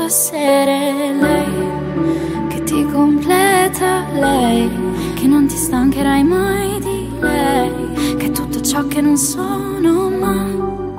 posso essere lei che ti completa, lei che non ti stancherai mai di lei, che è tutto ciò che non sono mai.